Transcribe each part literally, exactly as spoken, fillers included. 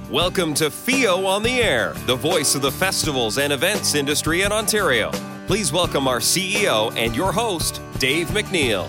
Welcome to F I O on the Air, the voice of the festivals and events industry in Ontario. Please welcome our C E O and your host, Dave McNeil.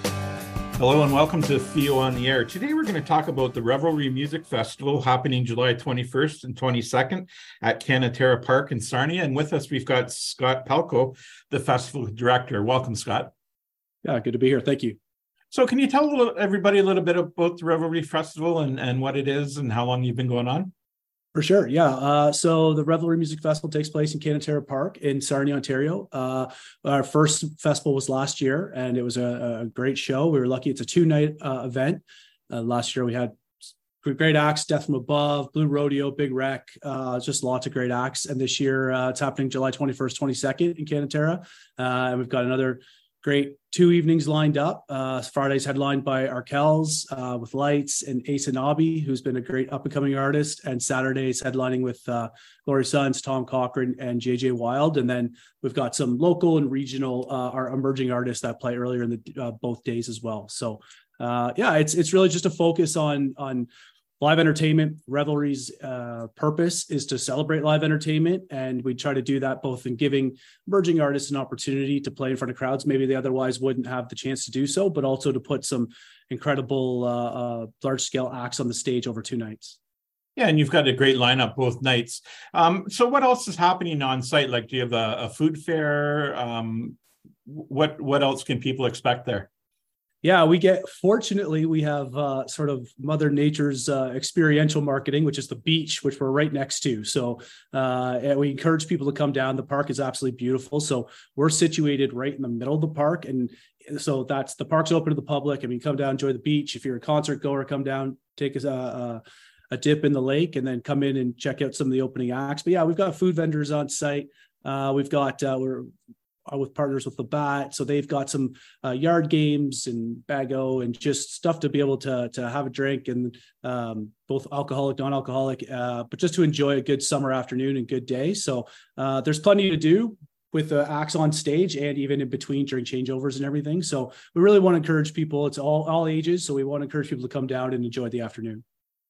Hello and welcome to F I O on the Air. Today we're going to talk about the Revelry Music Festival happening July twenty-first and twenty-second at Canaterra Park in Sarnia. And with us, we've got Scott Pelko, the festival director. Welcome, Scott. Yeah, good to be here. Thank you. So can you tell a little, everybody a little bit about the Revelry Festival and, and what it is and how long you've been going on? For sure. Yeah. Uh, so the Revelry Music Festival takes place in Canaterra Park in Sarnia, Ontario. Uh, our first festival was last year, and it was a, a great show. We were lucky. It's a two-night uh, event. Uh, last year we had great acts, Death from Above, Blue Rodeo, Big Wreck, uh, just lots of great acts. And this year uh, it's happening July twenty-first, twenty-second in Canaterra. Uh, and we've got another great two evenings lined up. Uh, Friday's headlined by Arkells uh, with Lights and Ace Anabi, who's been a great up-and-coming artist. And Saturday's headlining with uh, Glory Sons, Tom Cochran, and J J Wild. And then we've got some local and regional, uh, our emerging artists that play earlier in the uh, both days as well. So uh, yeah, it's it's really just a focus on on live entertainment. Revelry's uh, purpose is to celebrate live entertainment, and we try to do that both in giving emerging artists an opportunity to play in front of crowds maybe they otherwise wouldn't have the chance to do so, but also to put some incredible uh, uh, large-scale acts on the stage over two nights. Yeah, and you've got a great lineup both nights. Um, so what else is happening on site? Like, do you have a, a food fair? Um, what what else can people expect there? Yeah, we get, fortunately, we have uh, sort of Mother Nature's uh, experiential marketing, which is the beach, which we're right next to. So uh, and we encourage people to come down. The park is absolutely beautiful. So we're situated right in the middle of the park. And so that's, the park's open to the public. I mean, come down, enjoy the beach. If you're a concert goer, come down, take a, a, a dip in the lake, and then come in and check out some of the opening acts. But yeah, we've got food vendors on site. Uh, we've got, uh, we're, with partners with Labatt, so they've got some uh, yard games and bago and just stuff to be able to to have a drink, and um, both alcoholic, non-alcoholic, uh, but just to enjoy a good summer afternoon and good day. So uh, there's plenty to do with the acts on stage and even in between during changeovers and everything. So we really want to encourage people. It's all all ages, so we want to encourage people to come down and enjoy the afternoon.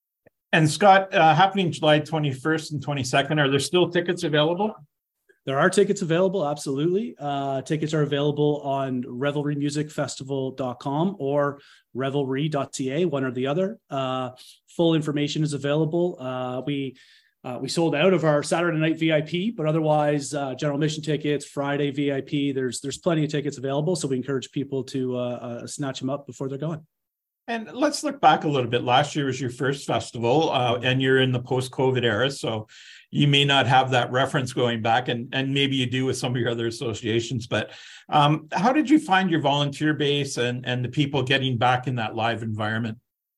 And Scott, uh, happening July twenty-first and twenty-second, are there still tickets available? There are tickets available, absolutely. Uh, tickets are available on revelry music festival dot com or revelry dot c a, one or the other. Uh, full information is available. Uh, we uh, we sold out of our Saturday night V I P, but otherwise, uh, general admission tickets, Friday V I P, there's there's plenty of tickets available. So we encourage people to uh, uh, snatch them up before they're gone. And let's look back a little bit. Last year was your first festival, uh, and you're in the post-COVID era, so you may not have that reference going back, and, and maybe you do with some of your other associations. But um, how did you find your volunteer base and, and the people getting back in that live environment?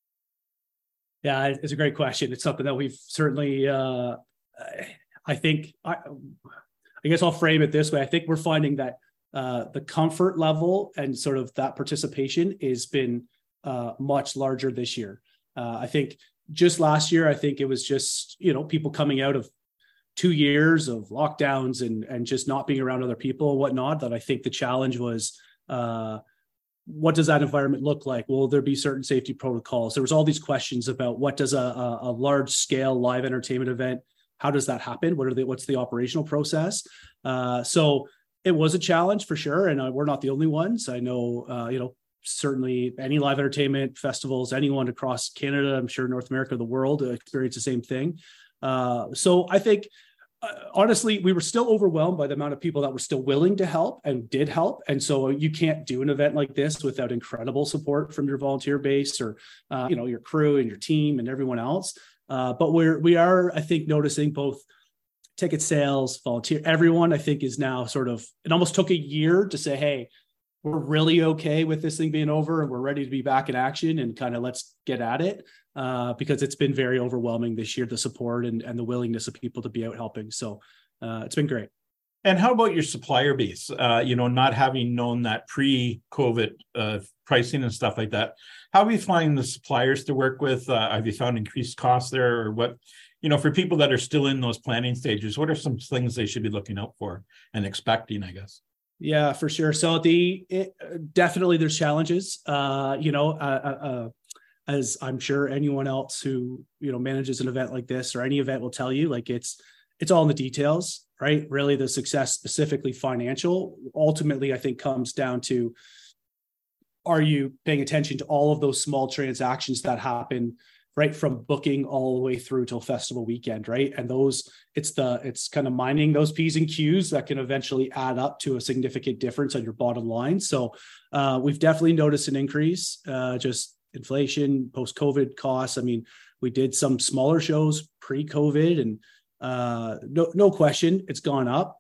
Yeah, it's a great question. It's something that we've certainly, uh, I think, I, I guess I'll frame it this way. I think we're finding that uh, the comfort level and sort of that participation has been uh, much larger this year. Uh, I think just last year, I think it was just, you know, people coming out of two years of lockdowns and, and just not being around other people and whatnot, that I think the challenge was, uh, what does that environment look like? Will there be certain safety protocols? There was all these questions about what does a, a, a large scale live entertainment event, how does that happen? What are the, what's the operational process? Uh, so it was a challenge for sure. And uh, we're not the only ones. I know, uh, you know, certainly any live entertainment festivals, anyone across Canada, I'm sure North America, the world, uh, experience the same thing. Uh, so I think, uh, honestly, we were still overwhelmed by the amount of people that were still willing to help and did help. And so you can't do an event like this without incredible support from your volunteer base or, uh, you know, your crew and your team and everyone else. Uh, but we're, we are, I think, noticing both ticket sales, volunteer, everyone, I think, is now sort of, it almost took a year to say, hey, we're really okay with this thing being over and we're ready to be back in action and kind of let's get at it, uh, because it's been very overwhelming this year, the support and, and the willingness of people to be out helping. So uh, it's been great. And how about your supplier base? Uh, you know, not having known that pre-COVID uh, pricing and stuff like that, how are you finding the suppliers to work with? Uh, have you found increased costs there, or what, you know, for people that are still in those planning stages, what are some things they should be looking out for and expecting, I guess? Yeah, for sure. So the it, definitely there's challenges. Uh, you know, uh, uh, as I'm sure anyone else who, you know, manages an event like this or any event will tell you, like it's, it's all in the details, right? Really the success, specifically financial, ultimately, I think comes down to, are you paying attention to all of those small transactions that happen right from booking all the way through till festival weekend, right? And those, it's the, it's kind of mining those P's and Q's that can eventually add up to a significant difference on your bottom line. So uh, we've definitely noticed an increase, uh, just inflation, post-COVID costs. I mean, we did some smaller shows pre-COVID and uh, no, no question, it's gone up.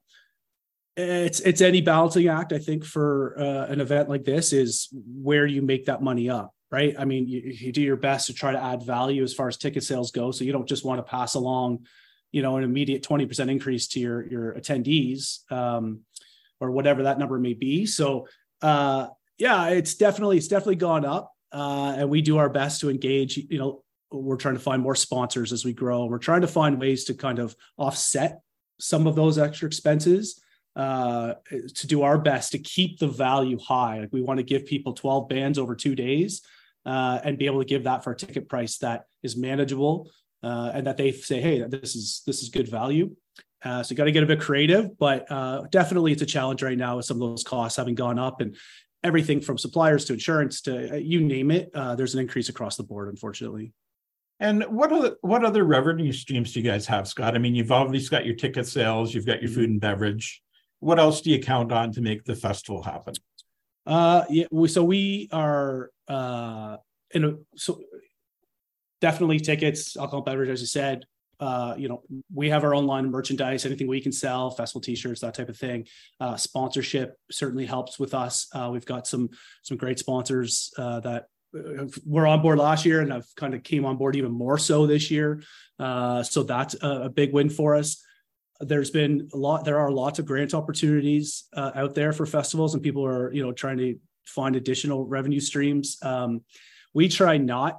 It's it's any balancing act, I think, for uh, an event like this is where you make that money up, right? I mean, you, you do your best to try to add value as far as ticket sales go. So you don't just want to pass along, you know, an immediate twenty percent increase to your, your attendees um, or whatever that number may be. So uh, yeah, it's definitely, it's definitely gone up uh, and we do our best to engage, you know, we're trying to find more sponsors as we grow. We're trying to find ways to kind of offset some of those extra expenses uh to do our best to keep the value high. Like we want to give people twelve bands over two days uh and be able to give that for a ticket price that is manageable uh and that they say, hey, this is this is good value. Uh so you got to get a bit creative, but uh definitely it's a challenge right now with some of those costs having gone up, and everything from suppliers to insurance to uh, you name it. Uh there's an increase across the board, unfortunately. And what other what other revenue streams do you guys have, Scott? I mean, you've obviously got your ticket sales, you've got your food and beverage. What else do you count on to make the festival happen? Uh, yeah, we, so we are uh, in a so definitely tickets, alcohol, beverage, as you said. Uh, you know, we have our own line of merchandise, anything we can sell, festival T-shirts, that type of thing. Uh, sponsorship certainly helps with us. Uh, we've got some some great sponsors uh, that were on board last year and have kind of came on board even more so this year. Uh, so that's a, a big win for us. There's been a lot, there are lots of grant opportunities uh, out there for festivals, and people are, you know, trying to find additional revenue streams. Um, we try not,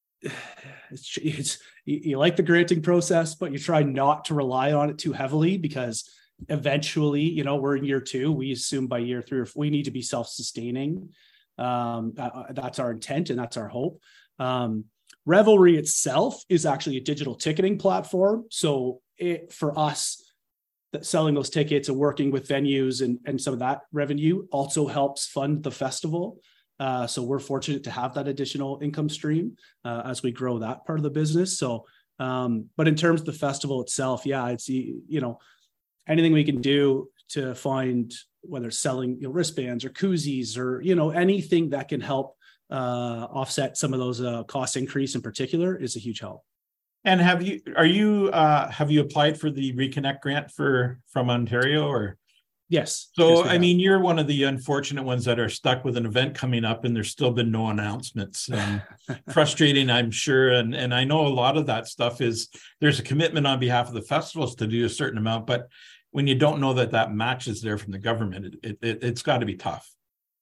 it's, it's you, you like the granting process, but you try not to rely on it too heavily, because eventually, you know, we're in year two. We assume by year three or four, we need to be self-sustaining. Um, that, that's our intent and that's our hope. Um, Revelry itself is actually a digital ticketing platform. So it, for us, that selling those tickets and working with venues and, and some of that revenue also helps fund the festival. Uh, so we're fortunate to have that additional income stream uh, as we grow that part of the business. So, um, but in terms of the festival itself, yeah, it's, you know, anything we can do to find, whether it's selling, you know, wristbands or koozies or, you know, anything that can help uh, offset some of those uh, cost increase in particular is a huge help. And have you, are you, uh, have you applied for the Reconnect grant for, from Ontario or? Yes. So, yes, I mean, you're one of the unfortunate ones that are stuck with an event coming up and there's still been no announcements. Um, frustrating, I'm sure. And, and I know a lot of that stuff is, there's a commitment on behalf of the festivals to do a certain amount, but when you don't know that that match is there from the government, it, it, it's got to be tough.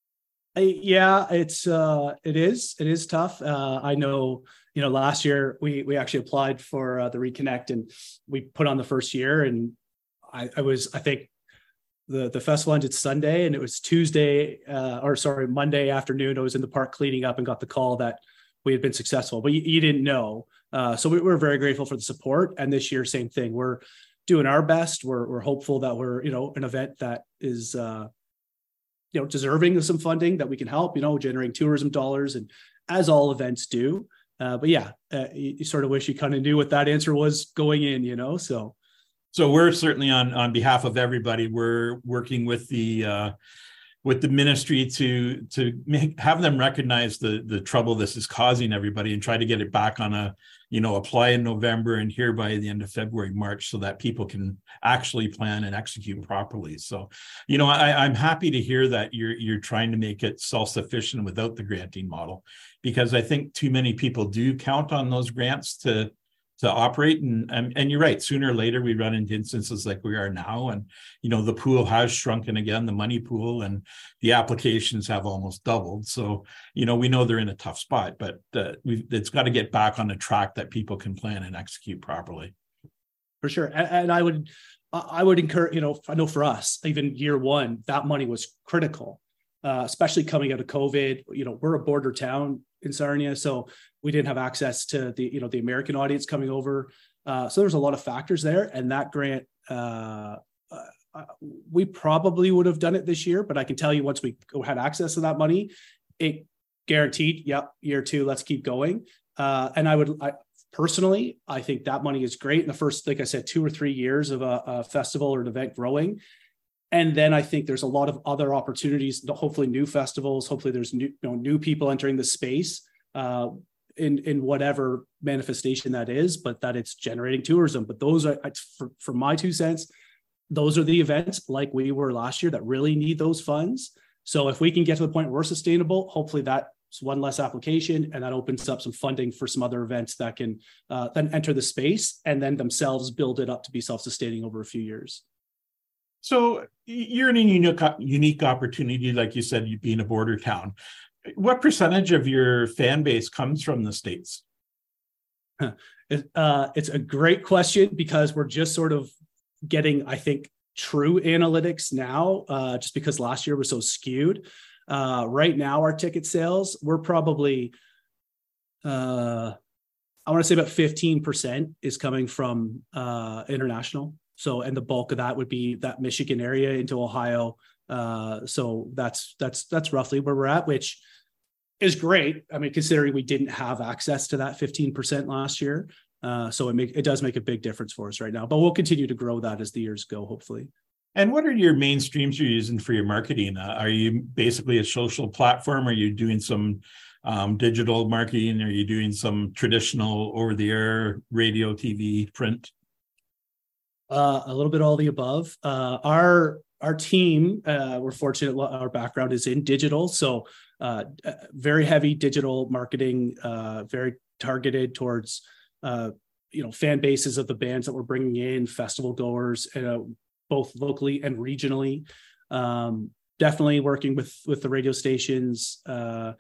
Yeah, it's uh, it is. It is tough. Uh, I know, you know, last year we we actually applied for uh, the Reconnect and we put on the first year, and I, I was I think the the festival ended Sunday and it was Tuesday uh, or sorry Monday afternoon. I was in the park cleaning up and got the call that we had been successful, but you, you didn't know. Uh, so we were very grateful for the support. And this year, same thing. We're doing our best. We're we're hopeful that we're, you know, an event that is uh, you know, deserving of some funding that we can help, you know, generating tourism dollars, and as all events do. Uh, but yeah, uh, you, you sort of wish you kind of knew what that answer was going in, you know, so. So we're certainly on, on behalf of everybody, we're working with the, uh, with the ministry to, to make, have them recognize the, the trouble this is causing everybody and try to get it back on a, you know, apply in November and here by the end of February, March, so that people can actually plan and execute properly. So, you know, I, I'm happy to hear that you're, you're trying to make it self-sufficient without the granting model, because I think too many people do count on those grants to, to operate. And, and, and you're right, sooner or later we run into instances like we are now. And, you know, the pool has shrunken again, the money pool, and the applications have almost doubled. So, you know, we know they're in a tough spot, but uh, we've, it's got to get back on a track that people can plan and execute properly. For sure. And, and I would, I would encourage, you know, I know for us, even year one, that money was critical, uh, especially coming out of COVID. You know, we're a border town in Sarnia. So we didn't have access to the, you know, the American audience coming over. Uh, so there's a lot of factors there. And that grant, uh, uh, we probably would have done it this year, but I can tell you once we had access to that money, it guaranteed, yep, year two, let's keep going. Uh, and I would, I, personally, I think that money is great in the first, like I said, two or three years of a, a festival or an event growing. And then I think there's a lot of other opportunities, hopefully new festivals, hopefully there's new, you know, new people entering the space uh, in, in whatever manifestation that is, but that it's generating tourism. But those are, for, for my two cents, those are the events like we were last year that really need those funds. So if we can get to the point where we're sustainable, hopefully that's one less application, and that opens up some funding for some other events that can uh, then enter the space and then themselves build it up to be self-sustaining over a few years. So you're in a unique, unique opportunity, like you said, you being a border town. What percentage of your fan base comes from the States? It, uh, it's a great question because we're just sort of getting, I think, true analytics now, uh, just because last year was so skewed. Uh, right now, our ticket sales, we're probably, uh, I want to say about fifteen percent is coming from uh, international. So, and the bulk of that would be that Michigan area into Ohio. Uh, so that's, that's, that's roughly where we're at, which is great. I mean, considering we didn't have access to that fifteen percent last year. Uh, so it make, it does make a big difference for us right now, but we'll continue to grow that as the years go, hopefully. And what are your main streams you're using for your marketing? Uh, are you basically a social platform? Are you doing some um, digital marketing? Are you doing some traditional over-the-air radio, T V, print? Uh, a little bit all the above. Uh, our our team, uh, we're fortunate. Our background is in digital, so uh, very heavy digital marketing, uh, very targeted towards uh, you know fan bases of the bands that we're bringing in, festival goers, uh, both locally and regionally. Um, definitely working with with the radio stations. Uh,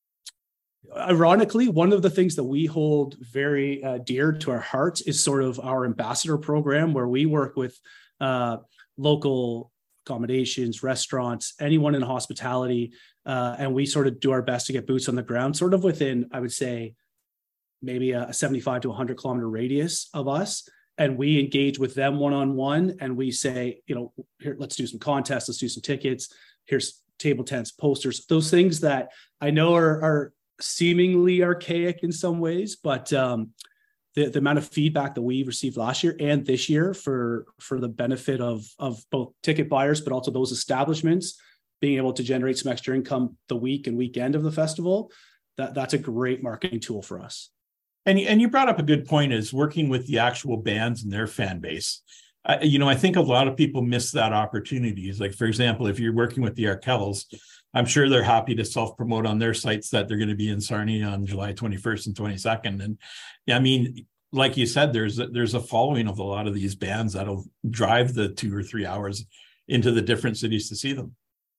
Ironically, one of the things that we hold very uh, dear to our hearts is sort of our ambassador program, where we work with uh, local accommodations, restaurants, anyone in hospitality, uh, and we sort of do our best to get boots on the ground, sort of within, I would say, maybe a seventy-five to one hundred kilometer radius of us. And we engage with them one-on-one, and we say, you know, here, let's do some contests, let's do some tickets. Here's table tents, posters, those things that I know are, are seemingly archaic in some ways, but um, the, the amount of feedback that we received last year and this year for, for the benefit of, of both ticket buyers, but also those establishments being able to generate some extra income the week and weekend of the festival, that, that's a great marketing tool for us. And, and you brought up a good point, is working with the actual bands and their fan base. Uh, you know, I think a lot of people miss that opportunity. Like, for example, if you're working with the Arkells, I'm sure they're happy to self-promote on their sites that they're going to be in Sarnia on July twenty-first and twenty-second. And yeah, I mean, like you said, there's a, there's a following of a lot of these bands that'll drive the two or three hours into the different cities to see them.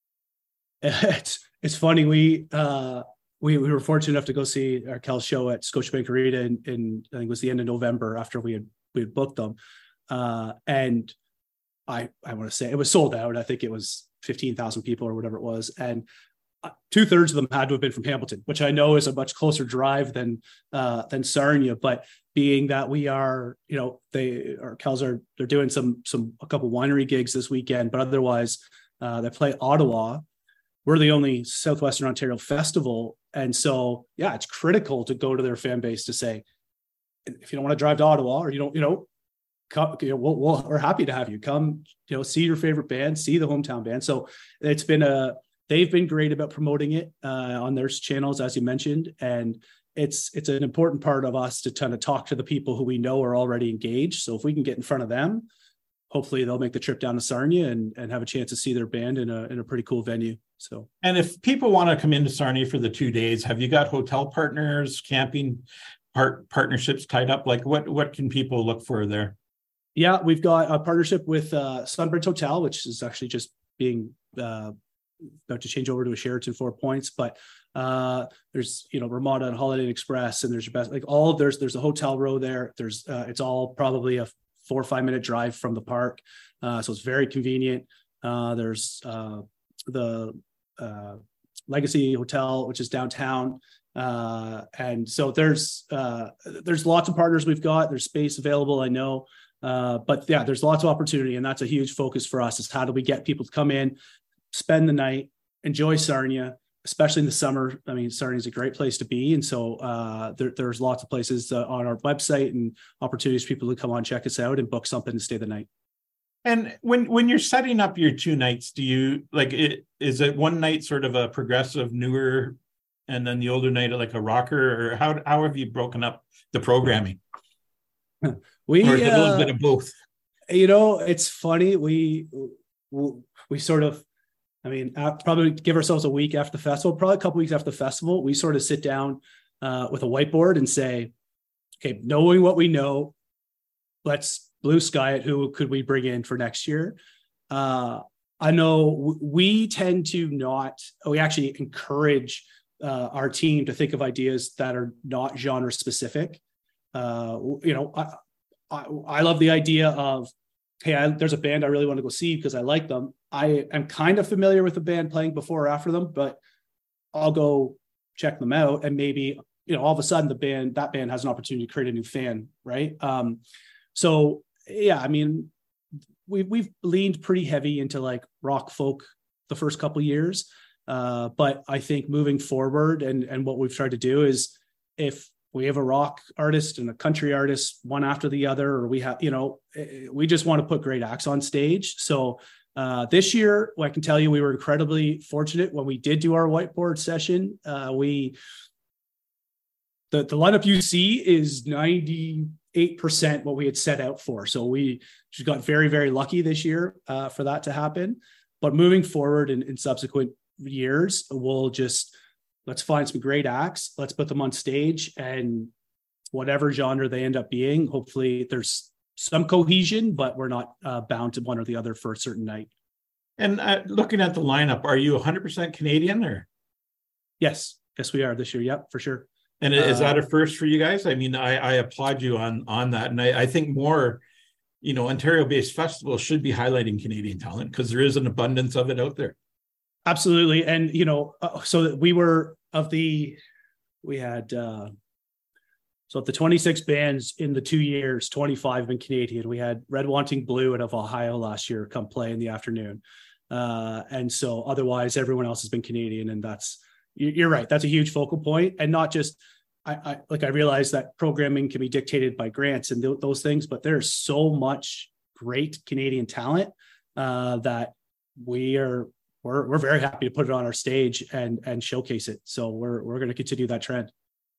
It's it's funny. We uh, we we were fortunate enough to go see Arkells show at Scotiabank Arena in, in I think it was the end of November after we had we had booked them. Uh, and I, I want to say it was sold out. I think it was fifteen thousand people or whatever it was. And two thirds of them had to have been from Hamilton, which I know is a much closer drive than, uh, than Sarnia, but being that we are, you know, they our Arkells are, they're doing some, some, a couple winery gigs this weekend, but otherwise uh, they play Ottawa. We're the only Southwestern Ontario festival. And so, yeah, it's critical to go to their fan base to say, if you don't want to drive to Ottawa, or you don't, you know, Come, you know, we'll, we'll, we're happy to have you come, you know, see your favorite band, see the hometown band. So it's been a, they've been great about promoting it uh, on their channels, as you mentioned. And it's, it's an important part of us to kind of talk to the people who we know are already engaged. So if we can get in front of them, hopefully they'll make the trip down to Sarnia and, and have a chance to see their band in a, in a pretty cool venue. So, and if people want to come into Sarnia for the two days, have you got hotel partners, camping part partnerships tied up? Like what, what can people look for there? Yeah, we've got a partnership with uh, Sunbridge Hotel, which is actually just being uh, about to change over to a Sheraton Four Points. But uh, there's, you know, Ramada and Holiday Inn Express, and there's your best, like all there's there's a hotel row there. There's uh, it's all probably a four or five minute drive from the park, uh, so it's very convenient. Uh, there's uh, the uh, Legacy Hotel, which is downtown, Uh, and so there's uh, there's lots of partners we've got. There's space available, I know. Uh, but yeah, there's lots of opportunity, and that's a huge focus for us is how do we get people to come in, spend the night, enjoy Sarnia, especially in the summer. I mean, Sarnia is a great place to be. And so uh, there, there's lots of places uh, on our website and opportunities for people to come on, check us out and book something to stay the night. And when, when you're setting up your two nights, do you like it? Is it one night sort of a progressive newer and then the older night like a rocker, or how, how have you broken up the programming? We, or is it a little uh, bit of both? You know, it's funny. We, we, we sort of, I mean, probably give ourselves a week after the festival, probably a couple weeks after the festival, we sort of sit down uh, with a whiteboard and say, okay, knowing what we know, let's blue sky it. Who could we bring in for next year? Uh, I know we tend to not, we actually encourage uh, our team to think of ideas that are not genre specific. Uh, you know, I, I, I love the idea of, hey, I, there's a band I really want to go see because I like them. I am kind of familiar with the band playing before or after them, but I'll go check them out. And maybe, you know, all of a sudden the band, that band has an opportunity to create a new fan. Right. Um, so yeah, I mean, we've, we've leaned pretty heavy into like rock folk the first couple of years. Uh, but I think moving forward and, and what we've tried to do is if we have a rock artist and a country artist, one after the other, or we have, you know, we just want to put great acts on stage. So uh, this year, I can tell you, we were incredibly fortunate when we did do our whiteboard session. Uh, we, the, the lineup you see is ninety-eight percent what we had set out for. So we just got very, very lucky this year uh, for that to happen. But moving forward in, in subsequent years, we'll just, let's find some great acts. Let's put them on stage, and whatever genre they end up being, hopefully there's some cohesion, but we're not uh, bound to one or the other for a certain night. And uh, looking at the lineup, are you one hundred percent Canadian or? Yes. Yes, we are this year. Yep, for sure. And is uh, that a first for you guys? I mean, I, I applaud you on, on that. And I, I think more, you know, Ontario-based festivals should be highlighting Canadian talent because there is an abundance of it out there. Absolutely. And, you know, uh, so we were of the, we had, uh, so of the twenty-six bands in the two years, twenty-five have been Canadian. We had Red Wanting Blue out of Ohio last year come play in the afternoon. Uh, and so otherwise everyone else has been Canadian. And that's, you're right. That's a huge focal point. And not just, I, I like, I realize that programming can be dictated by grants and th- those things, but there's so much great Canadian talent uh, that we are, We're we're very happy to put it on our stage and and showcase it. So we're we're going to continue that trend.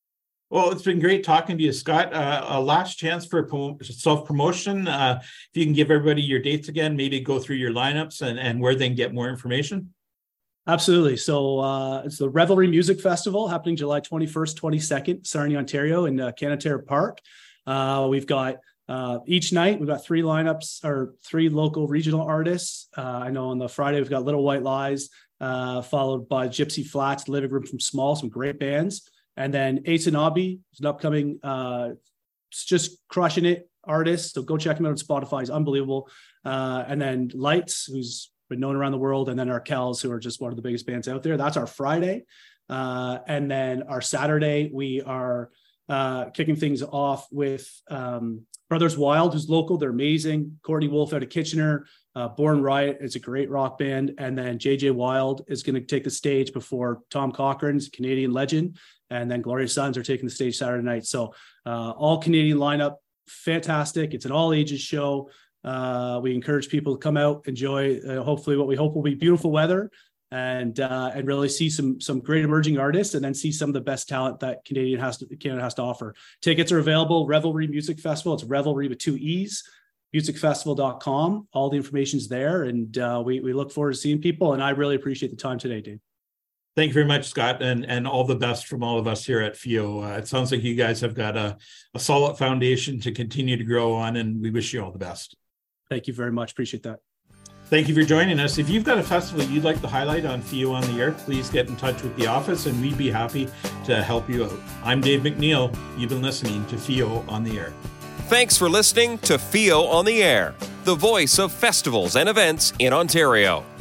Well, it's been great talking to you, Scott. Uh, a last chance for self-promotion. Uh, if you can give everybody your dates again, maybe go through your lineups and, and where they can get more information. Absolutely. So uh, it's the Revelry Music Festival happening July twenty-first, twenty-second, Sarnia, Ontario in uh, Canatair Park. Uh, we've got Uh, each night, we've got three lineups or three local regional artists. Uh, I know on the Friday, we've got Little White Lies, uh, followed by Gypsy Flats, Living Room from Small, some great bands. And then Ace and Obby is an upcoming, uh, just crushing it artist. So go check him out on Spotify. He's unbelievable. Uh, and then Lights, who's been known around the world. And then our Kells, who are just one of the biggest bands out there. That's our Friday. Uh, and then our Saturday, we are uh, kicking things off with um, Brothers Wild, who's local. They're amazing. Courtney Wolf out of Kitchener. Uh, Born Riot is a great rock band. And then J J Wild is going to take the stage before Tom Cochran's Canadian legend. And then Glorious Sons are taking the stage Saturday night. So uh, all Canadian lineup, fantastic. It's an all ages show. Uh, we encourage people to come out, enjoy uh, hopefully what we hope will be beautiful weather, and uh, and really see some some great emerging artists, and then see some of the best talent that Canadian has to Canada has to offer. Tickets are available. Revelry Music Festival. It's Revelry with two E's. music festival dot com. All the information's there, and uh, we we look forward to seeing people. And I really appreciate the time today, Dave. Thank you very much, Scott, and, and all the best from all of us here at F I O. Uh, it sounds like you guys have got a, a solid foundation to continue to grow on, and we wish you all the best. Thank you very much. Appreciate that. Thank you for joining us. If you've got a festival you'd like to highlight on F I O on the Air, please get in touch with the office, and we'd be happy to help you out. I'm Dave McNeil. You've been listening to F I O on the Air. Thanks for listening to F I O on the Air, the voice of festivals and events in Ontario.